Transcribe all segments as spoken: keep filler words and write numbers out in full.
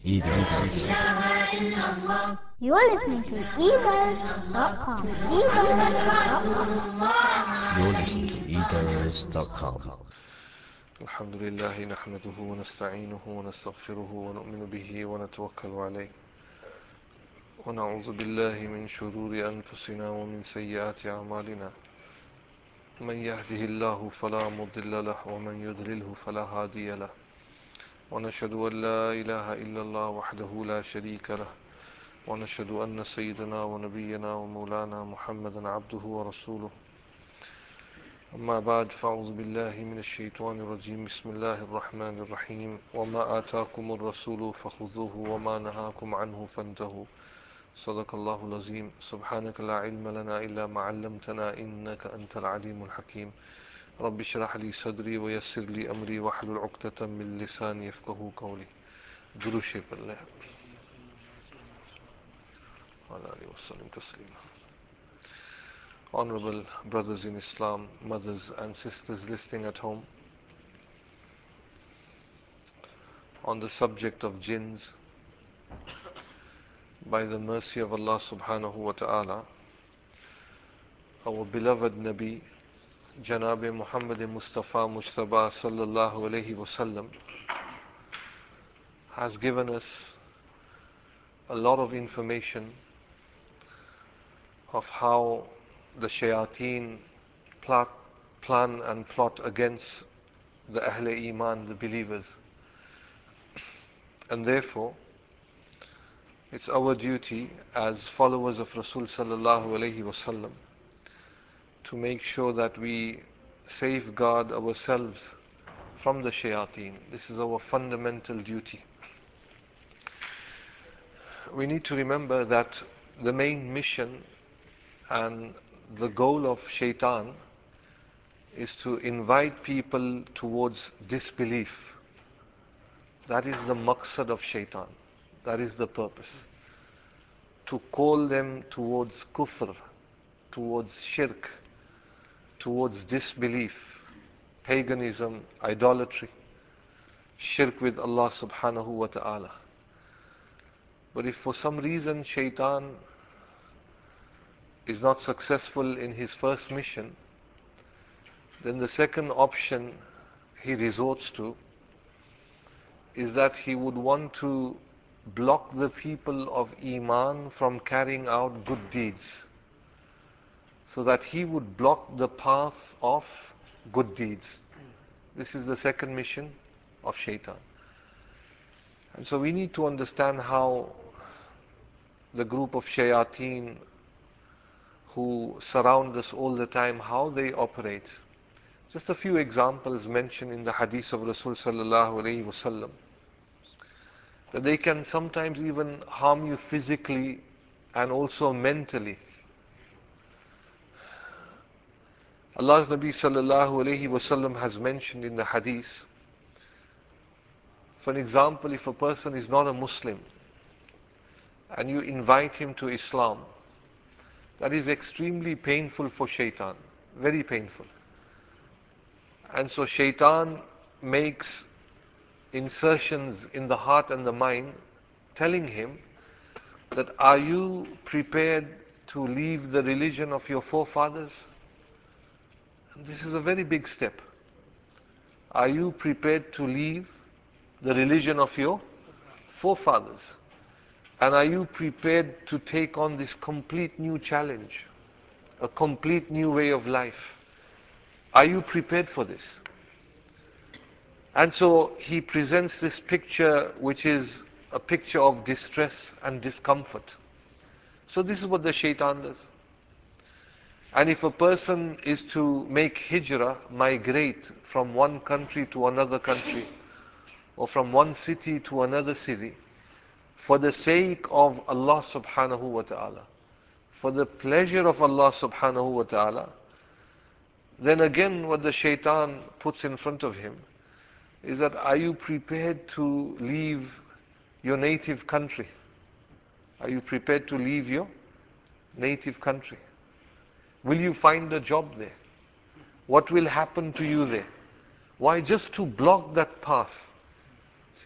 Eder. You are listening to eaters dot com. eaters dot com. You're listening to eaters dot com. الحمد لله نحمده ونستعينه ونستغفره ونؤمن به ونتوكل عليه ونعوذ بالله من شرور أنفسنا ومن سيئات أعمالنا من يهده الله فلا مضل له ومن يضلله فلا هادي له ونشهد أن لا إله إلا الله وحده لا شريك له ونشهد أن سيدنا ونبينا ومولانا محمدا عبده ورسوله أما بعد فأعوذ بالله من الشيطان الرجيم بسم الله الرحمن الرحيم وما آتاكم الرسول فخذوه وما نهاكم عنه فانتهوا صدق الله العظيم سبحانك لا علم لنا إلا ما علمتنا إنك أنت العليم الحكيم رب اشرح لي صدري ويسر لي أمري واحلل عقدة من لساني يفقهوا قولي دروشي بالله وعلى آله وسلم تسليما. Honorable brothers in Islam, mothers and sisters listening at home, on the subject of jinns, by the mercy of Allah subhanahu wa ta'ala, our beloved Nabi, Janabi Muhammad Mustafa Mujtaba sallallahu alayhi wasallam, has given us a lot of information of how the shayateen plot, plan and plot against the Ahl Iman, the believers. And therefore, it's our duty as followers of Rasul sallallahu alayhi wasallam to make sure that we safeguard ourselves from the shayateen. This is our fundamental duty. We need to remember that the main mission and the goal of shaitan is to invite people towards disbelief. That is the maqsad of shaitan. That is the purpose. To call them towards kufr, towards shirk, towards disbelief, paganism, idolatry, shirk with Allah subhanahu wa ta'ala. But if for some reason shaitan is not successful in his first mission, then the second option he resorts to is that he would want to block the people of Iman from carrying out good deeds, so that he would block the path of good deeds. This is the second mission of shaitan. And so we need to understand how the group of shayateen who surround us all the time, how they operate. Just a few examples mentioned in the hadith of Rasul sallallahu alayhi wasallam, that they can sometimes even harm you physically and also mentally. Allah's Nabi sallallahu alayhi wasallam has mentioned in the hadith, for an example, if a person is not a Muslim and you invite him to Islam, that is extremely painful for shaitan, very painful. And so shaitan makes insertions in the heart and the mind, telling him that, are you prepared to leave the religion of your forefathers? And this is a very big step. Are you prepared to leave the religion of your forefathers? And are you prepared to take on this complete new challenge, a complete new way of life? Are you prepared for this? And so he presents this picture, which is a picture of distress and discomfort. So this is what the shaitan does. And if a person is to make hijrah, migrate from one country to another country, or from one city to another city, for the sake of Allah subhanahu wa ta'ala, for the pleasure of Allah subhanahu wa ta'ala, then again what the shaitan puts in front of him is that, are you prepared to leave your native country? Are you prepared to leave your native country? Will you find a job there? What will happen to you there? Why? Just to block that path. See,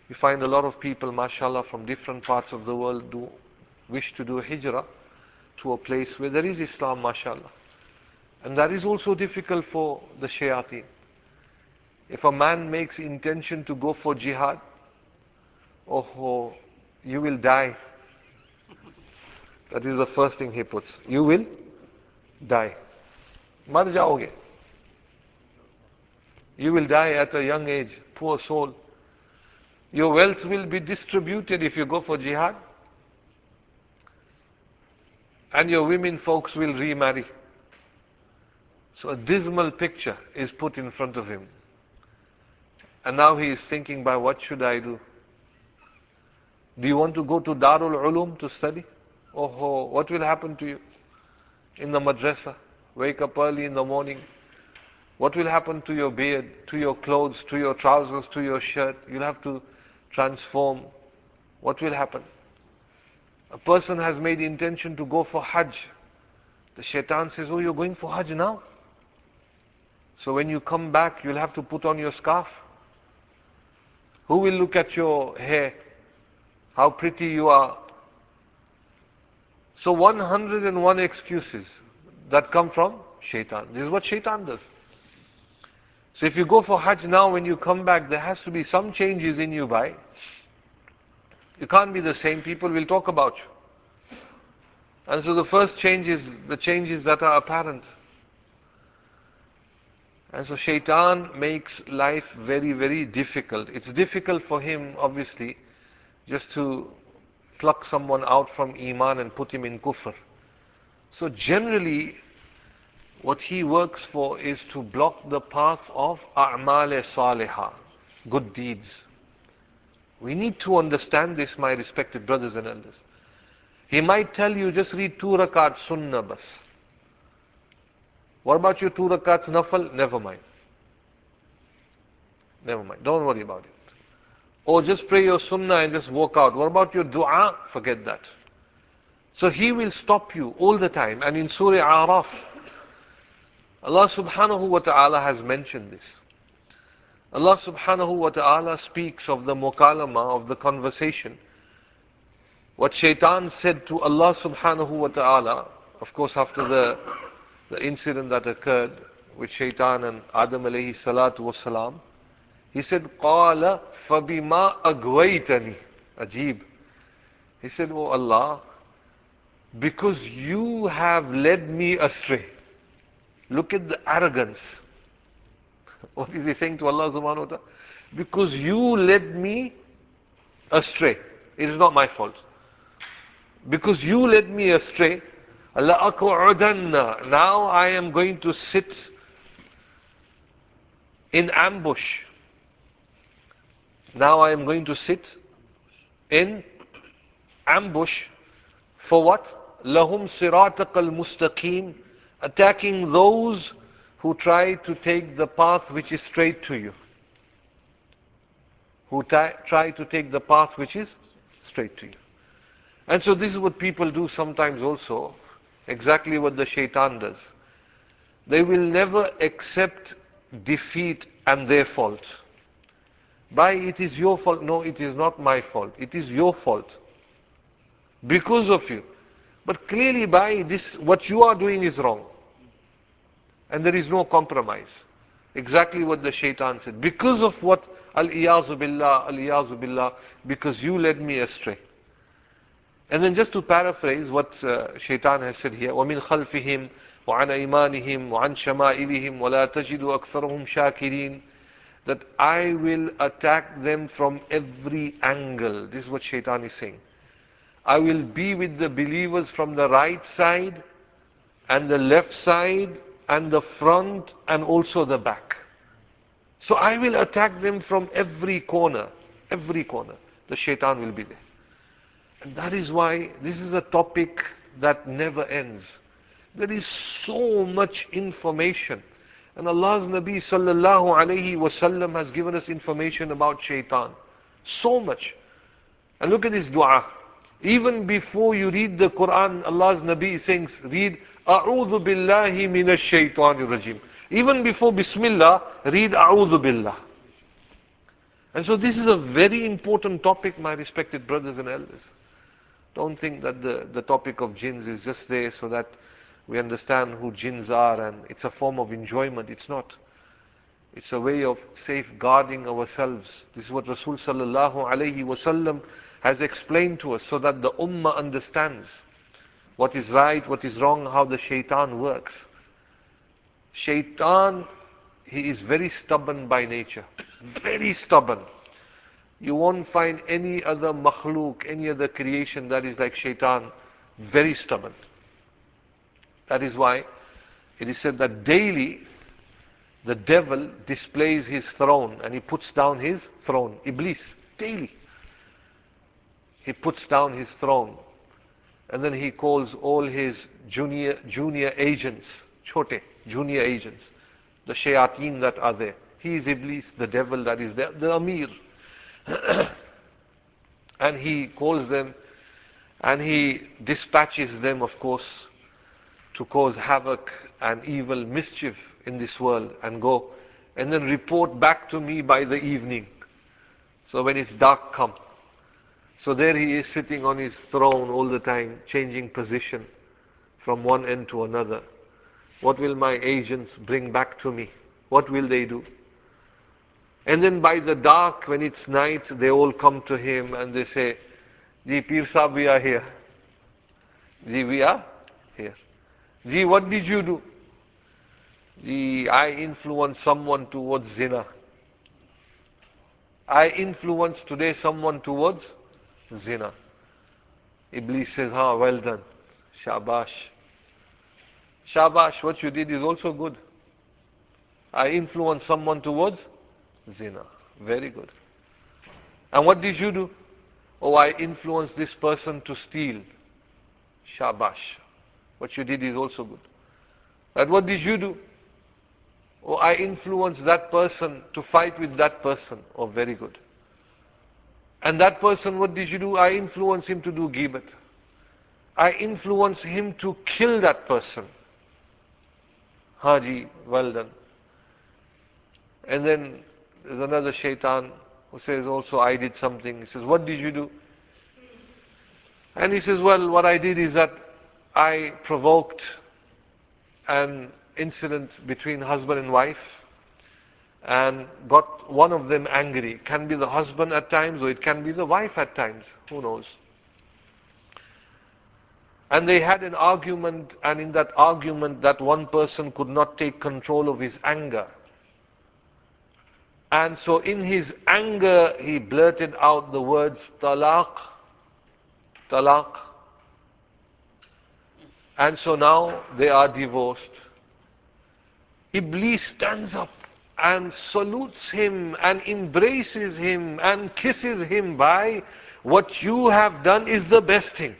You find a lot of people, mashallah, from different parts of the world do wish to do hijrah to a place where there is Islam, mashallah. And that is also difficult for the shayateen. If a man makes intention to go for jihad, oh, you will die. That is the first thing he puts. You will die. Mar jaoge. You will die at a young age, poor soul. Your wealth will be distributed if you go for jihad. And your women folks will remarry. So a dismal picture is put in front of him. And now he is thinking, by what should I do? Do you want to go to Darul Ulum to study? Oh, what will happen to you in the madrasa? Wake up early in the morning. What will happen to your beard, to your clothes, to your trousers, to your shirt? You'll have to transform. What will happen? A person has made intention to go for Hajj. The shaitan says, oh, you're going for Hajj now? So when you come back, you'll have to put on your scarf. Who will look at your hair? How pretty you are. So one hundred and one excuses that come from shaitan. This is what shaitan does. So if you go for Hajj now, when you come back, there has to be some changes in you, bhai. You can't be the same. People will talk about you. And so the first change is the changes that are apparent. And so shaitan makes life very, very difficult. It's difficult for him, obviously, just to pluck someone out from Iman and put him in kufr. So generally, what he works for is to block the path of a'mal salihah, good deeds. We need to understand this, my respected brothers and elders. He might tell you, just read two rakat sunnah bas. What about your two rakats nafal? Never mind. Never mind. Don't worry about it. Or just pray your sunnah and just walk out. What about your dua? Forget that. So he will stop you all the time. And in Surah Araf, Allah subhanahu wa ta'ala has mentioned this. Allah subhanahu wa ta'ala speaks of the mukalama, of the conversation. What shaitan said to Allah subhanahu wa ta'ala, of course after the, the incident that occurred with shaitan and Adam alayhi salatu wasalam, he said, قَالَ فَبِمَا أَغْوَيْتَنِي Ajib. He said, oh Allah, because you have led me astray. Look at the arrogance. What is he saying to Allah subhanahu wa ta'ala? Because you led me astray. It is not my fault. Because you led me astray, لَأَقْعُدَنَّ Now I am going to sit in ambush. Now I am going to sit in ambush for what? لَهُمْ صِرَاطَقَ الْمُسْتَقِيمِ Attacking those who try to take the path which is straight to you. Who try to take the path which is straight to you. And so this is what people do sometimes also. Exactly what the shaitan does. They will never accept defeat and their fault. By it is your fault. No, it is not my fault. It is your fault. Because of you. But clearly by this, what you are doing is wrong. And there is no compromise. Exactly what the shaitan said. Because of what? Al-iyazu billah, al-iyazu billah. Because you led me astray. And then just to paraphrase what uh, shaitan has said here. وَمِنْ خَلْفِهِمْ وَعَنْ أَيْمَانِهِمْ وَعَنْ شَمَائِلِهِمْ وَلَا تَجِدُ أَكْثَرَهُمْ شَاكِرِينَ That I will attack them from every angle. This is what shaitan is saying. I will be with the believers from the right side and the left side and the front and also the back. So I will attack them from every corner. Every corner. The shaitan will be there. And that is why this is a topic that never ends. There is so much information. And Allah's Nabi sallallahu alayhi wasallam has given us information about shaitan. So much. And look at this dua. Even before you read the Quran, Allah's Nabi is saying, read, A'udhu billahi minash shaitanir rajim. Even before Bismillah, read A'udhu billah. And so this is a very important topic, my respected brothers and elders. Don't think that the, the topic of jinns is just there so that we understand who jinns are and it's a form of enjoyment. It's not. It's a way of safeguarding ourselves. This is what Rasul sallallahu alayhi wasallam has explained to us so that the ummah understands what is right, what is wrong, how the shaitan works. Shaitan, he is very stubborn by nature. Very stubborn. You won't find any other makhluk, any other creation that is like shaitan. Very stubborn. That is why it is said that daily the devil displays his throne and he puts down his throne. Iblis, daily. He puts down his throne. And then he calls all his junior junior agents, chote, junior agents, the shayateen that are there. He is Iblis, the devil that is there, the Amir. And he calls them and he dispatches them, of course, to cause havoc and evil mischief in this world and go and then report back to me by the evening. So when it's dark, come. So there he is sitting on his throne all the time, changing position from one end to another. What will my agents bring back to me? What will they do? And then by the dark, when it's night, they all come to him and they say, Ji, Pir Sahib, we are here. Ji, we are here. Ji, what did you do? Ji, I influenced someone towards zina. I influenced today someone towards zina. Iblis says, ha, well done. Shabash. Shabash, what you did is also good. I influenced someone towards zina. Very good. And what did you do? Oh, I influenced this person to steal. Shabash. What you did is also good. But what did you do? Oh, I influenced that person to fight with that person. Oh, very good. And that person, what did you do? I influenced him to do ghibat. I influenced him to kill that person. Haji, well done. And then there's another shaitan who says also, I did something. He says, what did you do? And he says, well, what I did is that I provoked an incident between husband and wife and got one of them angry. It can be the husband at times or it can be the wife at times. Who knows? And they had an argument, and in that argument that one person could not take control of his anger. And so in his anger he blurted out the words talaq, talaq. And so now they are divorced. Iblis stands up and salutes him and embraces him and kisses him by, what you have done is the best thing.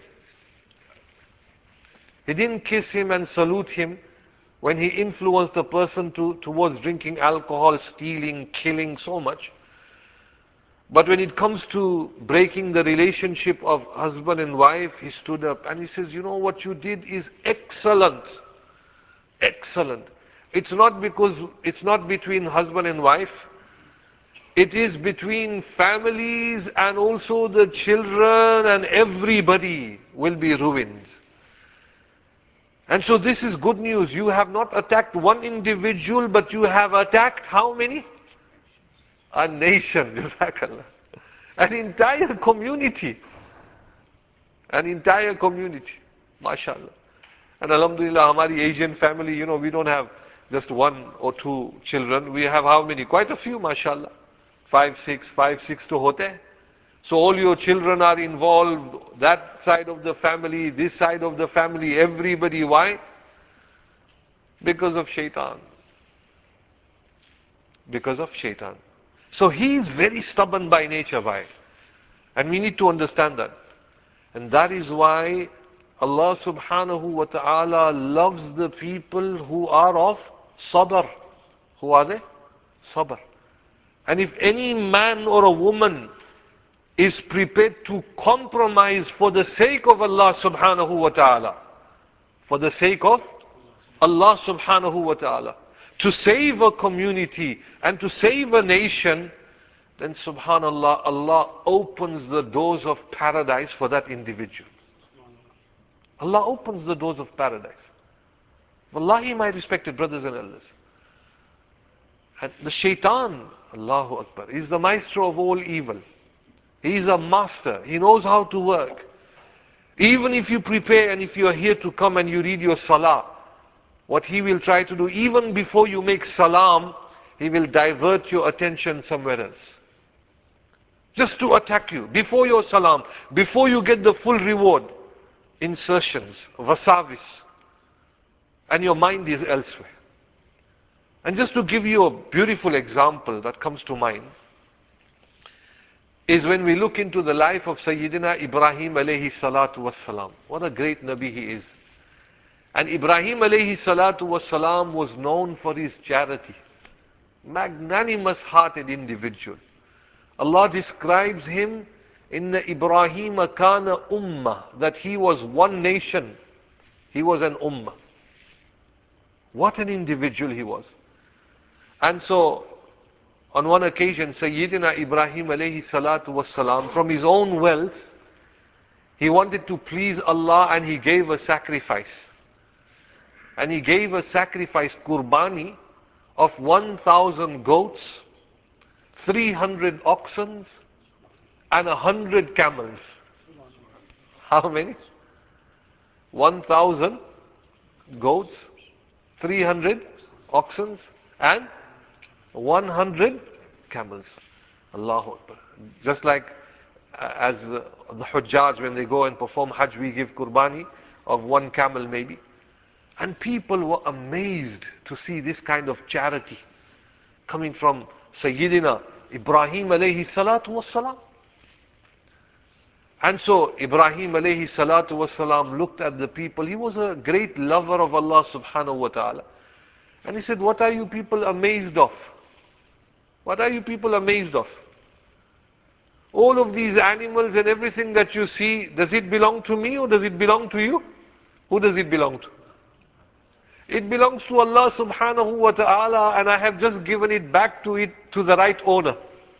He didn't kiss him and salute him when he influenced a person to, towards drinking alcohol, stealing, killing so much. But when it comes to breaking the relationship of husband and wife, he stood up and he says, you know what you did is excellent. Excellent. It's not because it's not between husband and wife. It is between families and also the children, and everybody will be ruined. And so this is good news. You have not attacked one individual, but you have attacked how many? A nation. Jazakallah. An entire community. An entire community. MashaAllah. And Alhamdulillah, Hamari Asian family, you know, we don't have just one or two children. We have how many? Quite a few, MashaAllah. Five, six, five, six to hote. So all your children are involved, that side of the family, this side of the family, everybody. Why? Because of shaitan. Because of shaitan. So he is very stubborn by nature. Why? And we need to understand that. And that is why Allah subhanahu wa ta'ala loves the people who are of sabr. Who are they? Sabr. And if any man or a woman is prepared to compromise for the sake of Allah subhanahu wa ta'ala, for the sake of Allah subhanahu wa ta'ala, to save a community and to save a nation, then subhanallah, Allah opens the doors of paradise for that individual. Allah opens the doors of paradise. Wallahi, my respected brothers and elders. And the shaitan, Allahu Akbar, is the maestro of all evil. He is a master. He knows how to work. Even if you prepare and if you are here to come and you read your salah, what he will try to do, even before you make salam, he will divert your attention somewhere else. Just to attack you. Before your salam, before you get the full reward, insertions, wasavis, and your mind is elsewhere. And just to give you a beautiful example that comes to mind, is when we look into the life of Sayyidina Ibrahim alayhi salatu wassalam. What a great Nabi he is. And Ibrahim alayhi salatu wassalam was known for his charity. Magnanimous hearted individual. Allah describes him in the Ibrahim kana ummah, that he was one nation. He was an ummah. What an individual he was. And so, on one occasion, Sayyidina Ibrahim alayhi salatu wassalam, from his own wealth, he wanted to please Allah and he gave a sacrifice. And he gave a sacrifice, kurbani, of one thousand goats, three hundred oxen, and one hundred camels. How many? one thousand goats, three hundred oxen, and one hundred camels. Allahu Akbar. Just like uh, as uh, the Hujjaj, when they go and perform Hajj, we give kurbani of one camel maybe. And people were amazed to see this kind of charity coming from Sayyidina Ibrahim alayhi salatu wassalam. And so Ibrahim alayhi salatu wassalam looked at the people. He was a great lover of Allah subhanahu wa ta'ala. And he said, what are you people amazed of? What are you people amazed of? All of these animals and everything that you see, does it belong to me or does it belong to you? Who does it belong to? It belongs to Allah subhanahu wa ta'ala, and I have just given it back to it, to the right owner,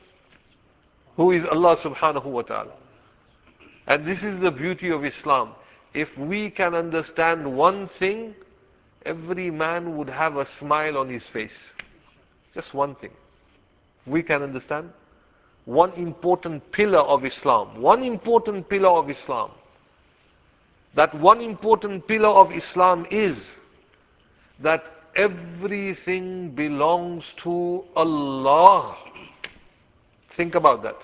who is Allah subhanahu wa ta'ala. And this is the beauty of Islam. If we can understand one thing, every man would have a smile on his face. Just one thing. If we can understand one important pillar of Islam, one important pillar of Islam, that one important pillar of Islam is that everything belongs to Allah. Think about that.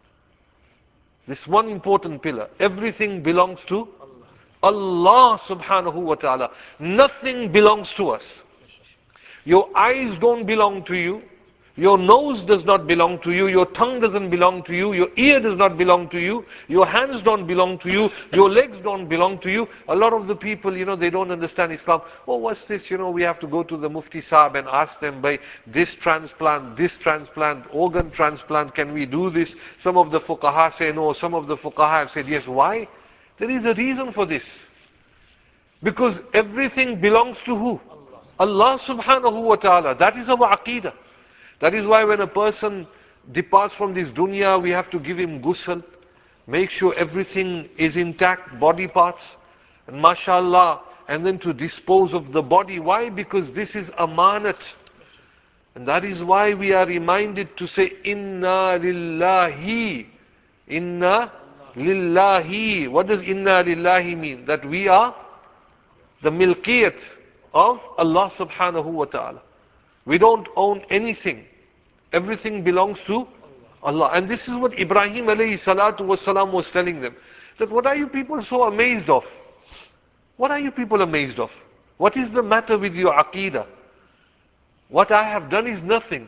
This one important pillar. Everything belongs to Allah subhanahu wa ta'ala. Nothing belongs to us. Your eyes don't belong to you. Your nose does not belong to you. Your tongue doesn't belong to you. Your ear does not belong to you. Your hands don't belong to you. Your legs don't belong to you. A lot of the people, you know, they don't understand Islam. Oh, what's this? You know, we have to go to the Mufti Sahib and ask them, by this transplant, this transplant, organ transplant, can we do this? Some of the fuqaha say no. Some of the fuqaha have said yes. Why? There is a reason for this. Because everything belongs to who? Allah subhanahu wa ta'ala. That is our aqeedah. That is why when a person departs from this dunya, we have to give him ghusl, make sure everything is intact, body parts, and mashallah, and then to dispose of the body. Why? Because this is amanat. And that is why we are reminded to say, Inna lillahi. Inna lillahi. What does inna lillahi mean? That we are the milkiyat of Allah subhanahu wa ta'ala. We don't own anything. Everything belongs to Allah. And this is what Ibrahim alayhi salatu wasalam was telling them. That what are you people so amazed of? What are you people amazed of? What is the matter with your aqeedah? What I have done is nothing.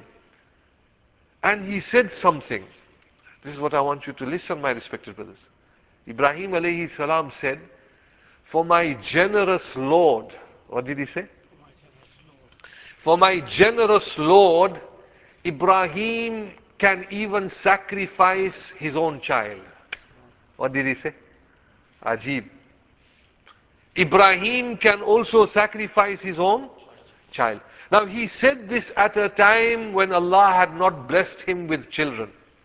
And he said something. This is what I want you to listen, my respected brothers. Ibrahim alayhi salam said, for my generous Lord, what did he say? For my generous Lord, Ibrahim can even sacrifice his own child. What did he say? Ajib. Ibrahim can also sacrifice his own child. Now he said this at a time when Allah had not blessed him with children.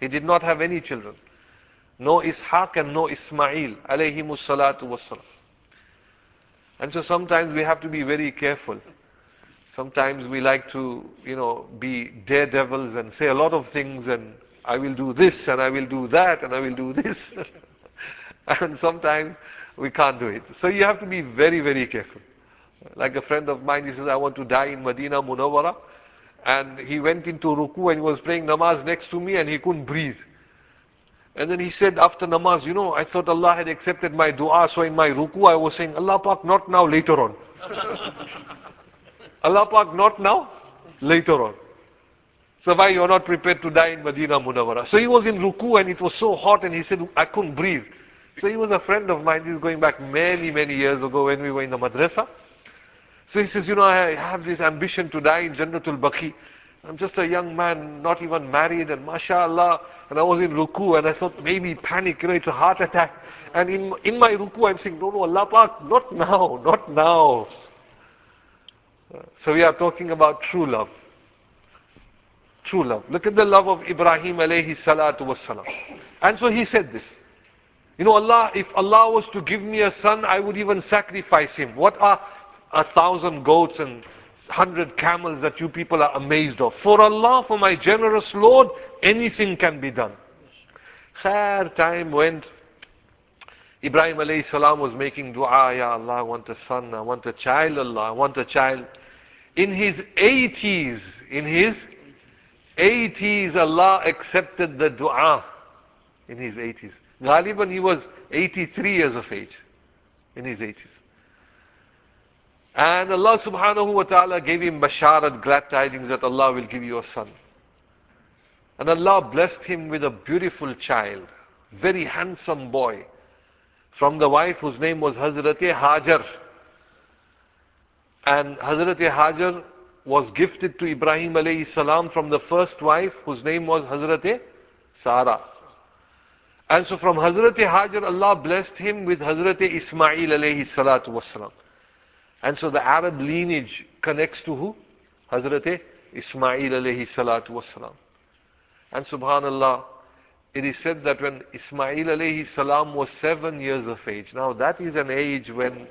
He did not have any children. No Ishaq and no Ismail, alayhimus salatu wassalam. And so sometimes we have to be very careful. Sometimes we like to, you know, be daredevils and say a lot of things, and I will do this and I will do that and I will do this. And sometimes we can't do it. So you have to be very, very careful. Like a friend of mine, he says, I want to die in Medina Munawwara. And he went into ruku and he was praying namaz next to me and he couldn't breathe. And then he said after namaz, you know, I thought Allah had accepted my dua, so in my ruku I was saying, Allah Pak, not now, later on. Allah Pak, not now, later on. So why you're not prepared to die in Medina Munawwara? So he was in ruku and it was so hot and he said, I couldn't breathe. So he was a friend of mine. This is going back many, many years ago when we were in the madrasa. So he says, you know, I have this ambition to die in Jannatul Baqi. I'm just a young man, not even married, and mashallah, and I was in ruku and I thought maybe panic, you know, it's a heart attack. And in, in my ruku I'm saying, no, no, Allah Pak, not now, not now. So we are talking about true love. True love. Look at the love of Ibrahim alayhi salatu wassalam. And so he said this. You know, Allah, if Allah was to give me a son, I would even sacrifice him. What are a thousand goats and hundred camels that you people are amazed of? For Allah, for my generous Lord, anything can be done. Khair, time went. Ibrahim alayhi salam was making dua, Ya Allah, I want a son, I want a child, Allah, I want a child. In his eighties, in his eighties, Allah accepted the dua. In his eighties. Ghaliban, he was eighty-three years of age. In his eighties. And Allah subhanahu wa ta'ala gave him basharat, glad tidings that Allah will give you a son. And Allah blessed him with a beautiful child, very handsome boy, from the wife whose name was Hazrat Hajar. And Hazrat Hajar was gifted to Ibrahim alayhi salam from the first wife whose name was Hazrat Sarah. And so from Hazrat Hajar, Allah blessed him with Hazrat Ismail alayhi salatu wasalam. And so the Arab lineage connects to who? Hazrat Ismail alayhi salatu wasalam. And subhanallah, it is said that when Ismail alayhi salam was seven years of age, now that is an age when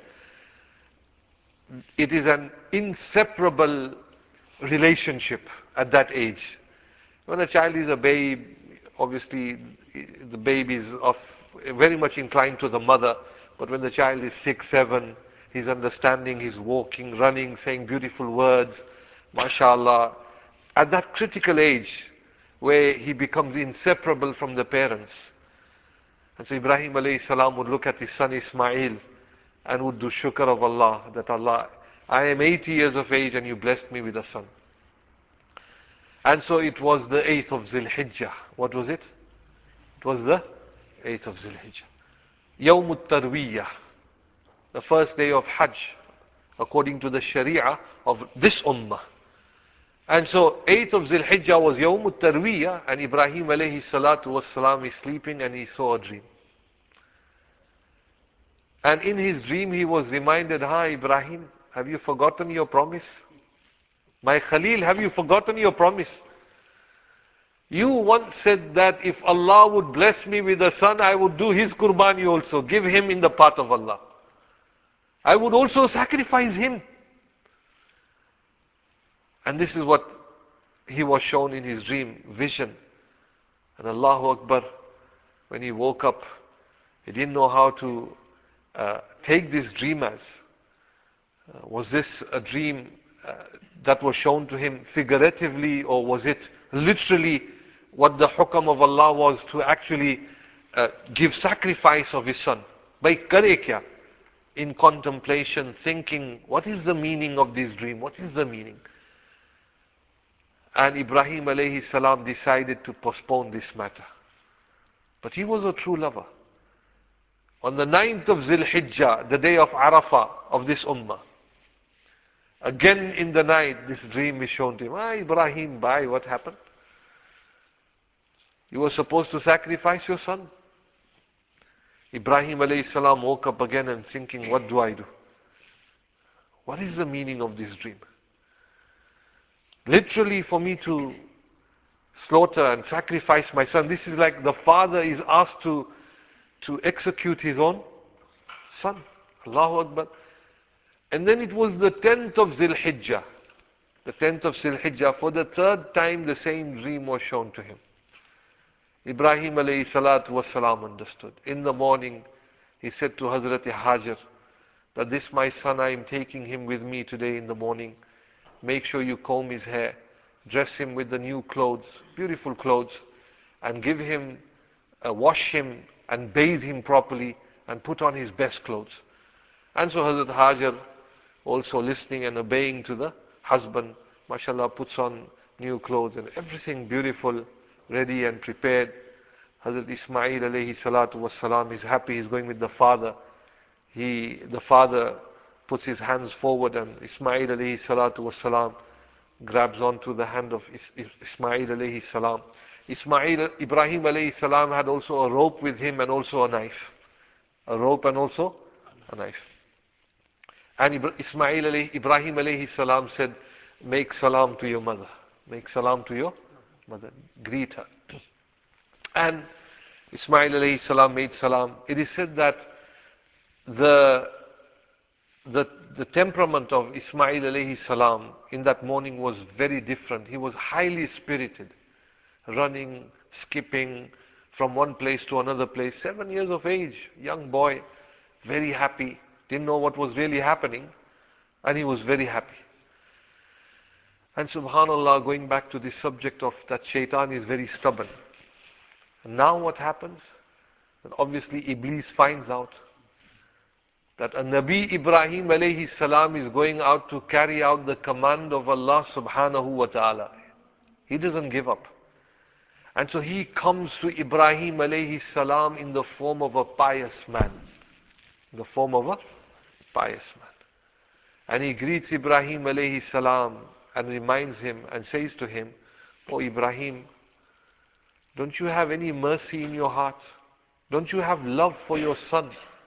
it is an inseparable relationship at that age. When a child is a babe, obviously the baby is of very much inclined to the mother, but when the child is six, seven, he's understanding, he's walking, running, saying beautiful words, mashallah. At that critical age where he becomes inseparable from the parents. And so Ibrahim alayhi salam would look at his son Ismail and would do shukr of Allah, that Allah, I am eighty years of age and you blessed me with a son. And so it was the eighth of Zil Hijjah. What was it? It was the eighth of Zil Hijjah. Yawm Tarwiyah, the first day of Hajj, according to the Sharia of this Ummah. And so eighth of Zil Hijjah was Yawm Tarwiyah, and Ibrahim alayhi salatu was salam is sleeping and he saw a dream. And in his dream he was reminded, Hi Ibrahim, have you forgotten your promise? My Khalil, have you forgotten your promise? You once said that if Allah would bless me with a son, I would do his qurbani also, give him in the path of Allah. I would also sacrifice him. And this is what he was shown in his dream, vision. And Allahu Akbar, when he woke up, he didn't know how to uh, take this dream as. Uh, was this a dream uh, that was shown to him figuratively, or was it literally what the hukam of Allah was to actually uh, give sacrifice of his son? By kare kya? In contemplation, thinking, what is the meaning of this dream? What is the meaning? And Ibrahim alayhi salam decided to postpone this matter. But he was a true lover. On the ninth of Zil Hijjah, the day of Arafah of this ummah, again in the night, this dream is shown to him. Ah, Ibrahim, bhai, what happened? You were supposed to sacrifice your son. Ibrahim alayhi salam woke up again and thinking, what do I do? What is the meaning of this dream? Literally, for me to slaughter and sacrifice my son. This is like the father is asked to, to execute his own son. Allahu Akbar. And then it was the tenth of Zil Hijjah. The tenth of Zil Hijjah. For the third time the same dream was shown to him. Ibrahim alayhi salatu wasalam understood. In the morning, he said to Hazrat Hajar that this my son, I am taking him with me today in the morning. Make sure you comb his hair, dress him with the new clothes, beautiful clothes, and give him, uh, wash him and bathe him properly and put on his best clothes. And so Hazrat Hajar, also listening and obeying to the husband, mashallah, puts on new clothes and everything beautiful, ready and prepared. Hazrat Ismail alayhi salatu was salam is happy, he's going with the father. He, the father puts his hands forward and Ismail alayhi salatu was salam grabs onto the hand of Is Ismail alayhi salam. Ismail, Ibrahim alayhi salam had also a rope with him and also a knife. A rope and also a knife. And Ismail alayhi, Ibrahim alayhi salam said, make salam to your mother. Make salam to your mother. Greet her. And Ismail alayhi salam made salam. It is said that the, the, the temperament of Ismail alayhi salam in that morning was very different. He was highly spirited, running, skipping from one place to another place. Seven years of age, young boy, very happy, didn't know what was really happening, and he was very happy. And subhanallah, going back to the subject of that shaitan is very stubborn. And now what happens? That obviously Iblis finds out that a Nabi Ibrahim alayhi salam is going out to carry out the command of Allah subhanahu wa ta'ala. He doesn't give up. And so he comes to Ibrahim alayhi salam in the form of a pious man. In the form of a pious man. And he greets Ibrahim alayhi salam and reminds him and says to him, "Oh Ibrahim, don't you have any mercy in your heart? Don't you have love for your son?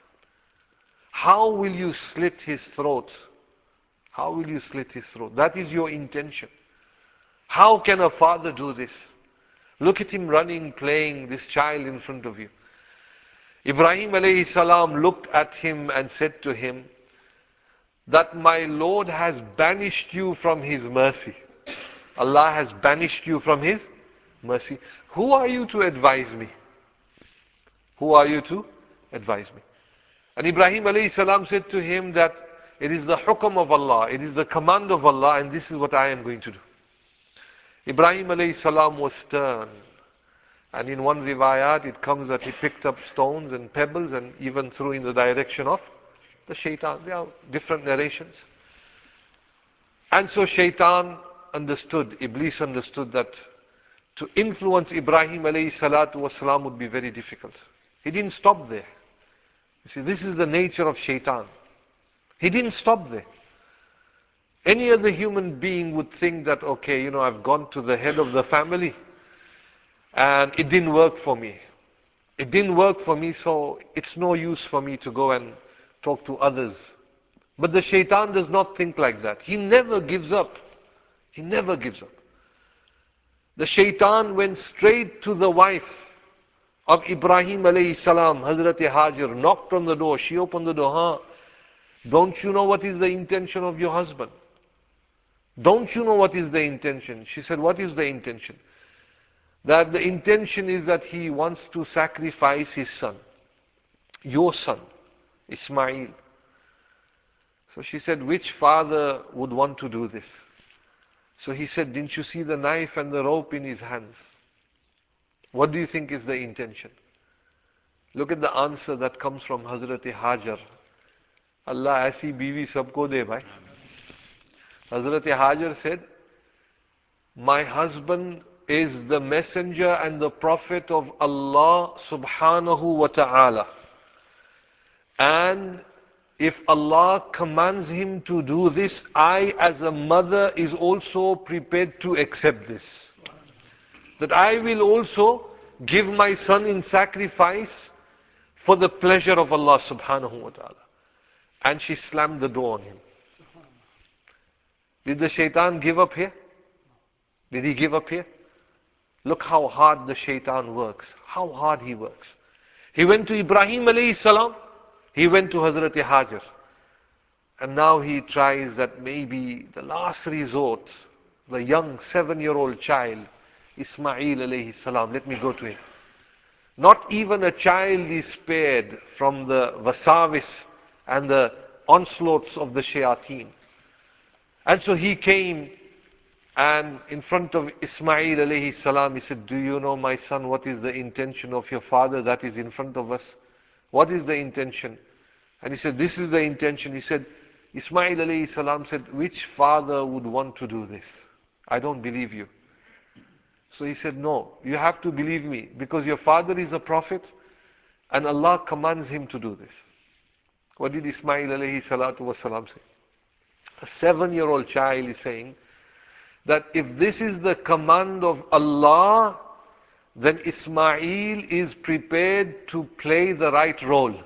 How will you slit his throat? How will you slit his throat? That is your intention. How can a father do this? Look at him running, playing, this child in front of you." Ibrahim alayhi salam looked at him and said to him, that my Lord has banished you from His mercy. Allah has banished you from His mercy. Who are you to advise me? Who are you to advise me? And Ibrahim alayhi salam said to him that it is the hukam of Allah, it is the command of Allah, and this is what I am going to do. Ibrahim alayhi salam was stern. And in one riwayat it comes that he picked up stones and pebbles and even threw in the direction of the shaitan. There are different narrations. And so shaitan understood, Iblis understood that to influence Ibrahim alayhi salatu wasalam would be very difficult. He didn't stop there. You see, this is the nature of shaitan. He didn't stop there. Any other human being would think that, okay, you know, I've gone to the head of the family and it didn't work for me. It didn't work for me, so it's no use for me to go and talk to others. But the shaitan does not think like that. He never gives up. He never gives up. The shaitan went straight to the wife of Ibrahim alayhi salam, Hazrat Hajar, knocked on the door. She opened the door. Huh? Don't you know what is the intention of your husband? Don't you know what is the intention? She said, what is the intention? That the intention is that he wants to sacrifice his son, your son, Ismail. So she said, which father would want to do this? So he said, didn't you see the knife and the rope in his hands? What do you think is the intention? Look at the answer that comes from Hazrat Hajar. Allah aisi biwi sabko de bhai. Hazrat Hajar said, my husband is the messenger and the prophet of Allah subhanahu wa ta'ala. And if Allah commands him to do this, I as a mother is also prepared to accept this. That I will also give my son in sacrifice for the pleasure of Allah subhanahu wa ta'ala. And she slammed the door on him. Did the shaitan give up here? Did he give up here? Look how hard the shaitan works. How hard he works. He went to Ibrahim alayhi salam. He went to Hazrat Hajar. And now he tries that maybe the last resort, the young seven-year-old child, Ismail alayhi salam, let me go to him. Not even a child is spared from the wasavis and the onslaughts of the shayateen. And so he came, and in front of Ismail alayhi salam, he said, do you know, my son, what is the intention of your father that is in front of us? What is the intention? And he said, this is the intention. He said, Ismail alayhi salam said, which father would want to do this? I don't believe you. So he said, no, you have to believe me, because your father is a prophet and Allah commands him to do this. What did Ismail alayhi salatu wasalam say? A seven-year-old child is saying that if this is the command of Allah, then Ismail is prepared to play the right role.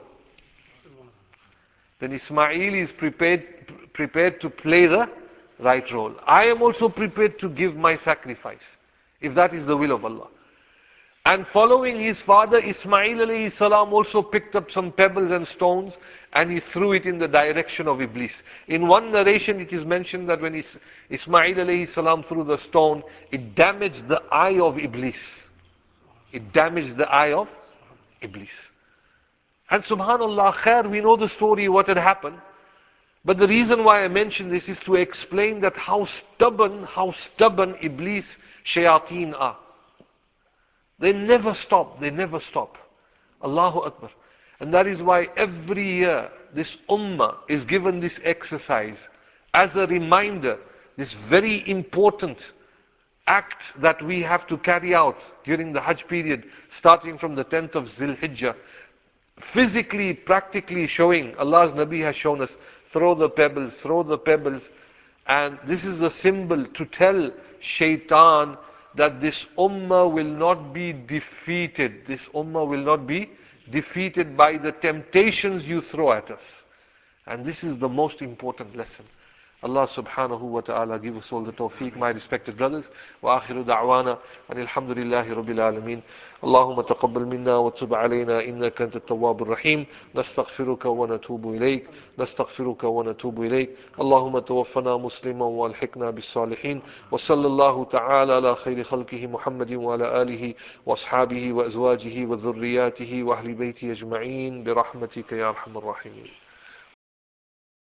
Then Ismail is prepared, prepared to play the right role. I am also prepared to give my sacrifice, if that is the will of Allah. And following his father, Ismail alayhi salam also picked up some pebbles and stones and he threw it in the direction of Iblis. In one narration it is mentioned that when Is Ismail alayhi salam threw the stone, it damaged the eye of Iblis. It damaged the eye of Iblis. And subhanallah, khair, we know the story, what had happened. But the reason why I mention this is to explain that how stubborn, how stubborn Iblis, shayateen are. They never stop, they never stop. Allahu Akbar. And that is why every year this ummah is given this exercise as a reminder, this very important act that we have to carry out during the Hajj period, starting from the tenth of Zil Hijjah. Physically, practically showing, Allah's Nabi has shown us, throw the pebbles, throw the pebbles. And this is a symbol to tell shaitan that this ummah will not be defeated. This ummah will not be defeated by the temptations you throw at us. And this is the most important lesson. Allah subhanahu wa ta'ala give us all the tawfiq, my respected brothers. Wa akhiru da'wana and alhamdulillahi rabbil alameen. Allahumma taqabbal minna wa tub alayna innaka anta at-tawwabur rahim. Nastaghfiruka wa natubu ilayk. Nastaghfiruka wa natubu ilayk. Allahumma tawaffana musliman wa alhiqna bis salihin. Wa sallallahu ta'ala ala khayri khalqihi Muhammadin wa ala alihi wa ashabihi wa azwajihi wa dhurriyyatihi wa ahli bayti ajma'in bi rahmatika ya arhamar rahimin.